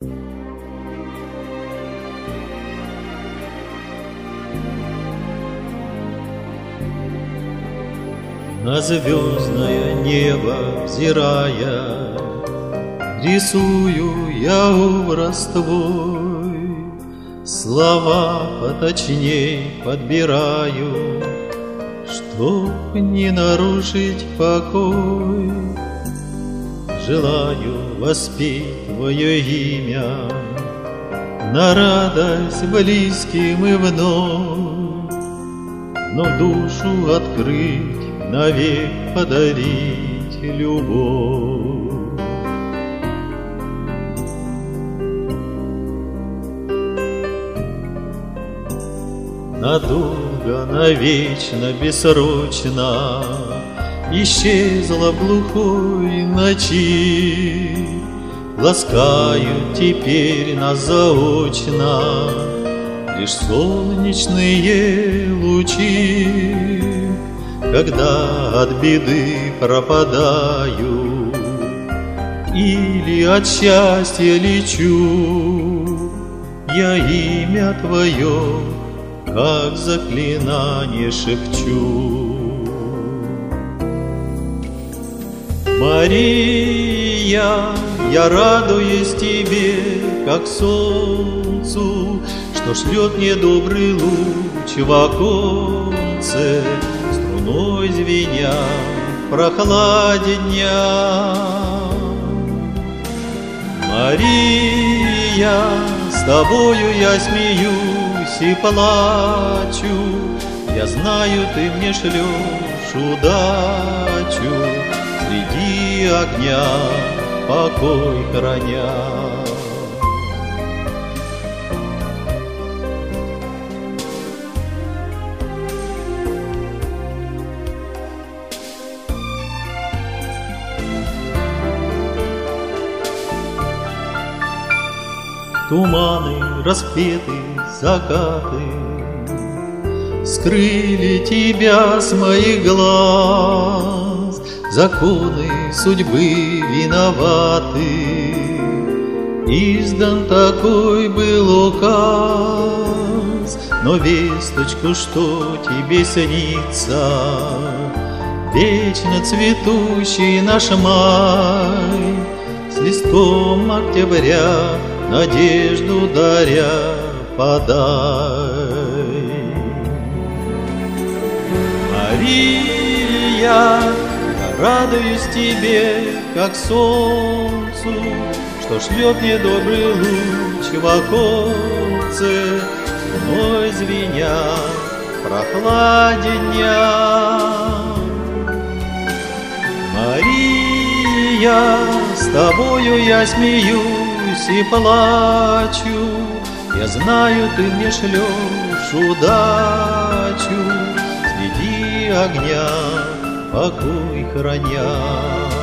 На звездное небо взирая, рисую я образ твой, слова поточней подбираю, чтоб не нарушить покой. Желаю воспеть твое имя на радость близким и вновь, но душу открыть, навек подарить любовь. Надолго, навечно, бессрочно исчезла в глухой ночи, ласкают теперь нас заочно лишь солнечные лучи. Когда от беды пропадаю или от счастья лечу, я имя твое, как заклинание, шепчу. Мария, я радуюсь тебе, как солнцу, что шлет мне добрый луч в оконце, струной звеня в прохладе дня. Мария, с тобою я смеюсь и плачу, я знаю, ты мне шлешь удачу, среди огня покой храня. Туманы, рассветы, закаты скрыли тебя с моих глаз. Законы судьбы виноваты, издан такой был указ. Но весточку, что тебе снится, вечно цветущий наш май, с листком октября надежду даря, подай. Мария, я радуюсь тебе, как солнцу, что шлет мне добрый луч в оконце, луной звеня в прохладе дня. Мария, с тобою я смеюсь и плачу, я знаю, ты мне шлешь удачу, среди огня покой храня.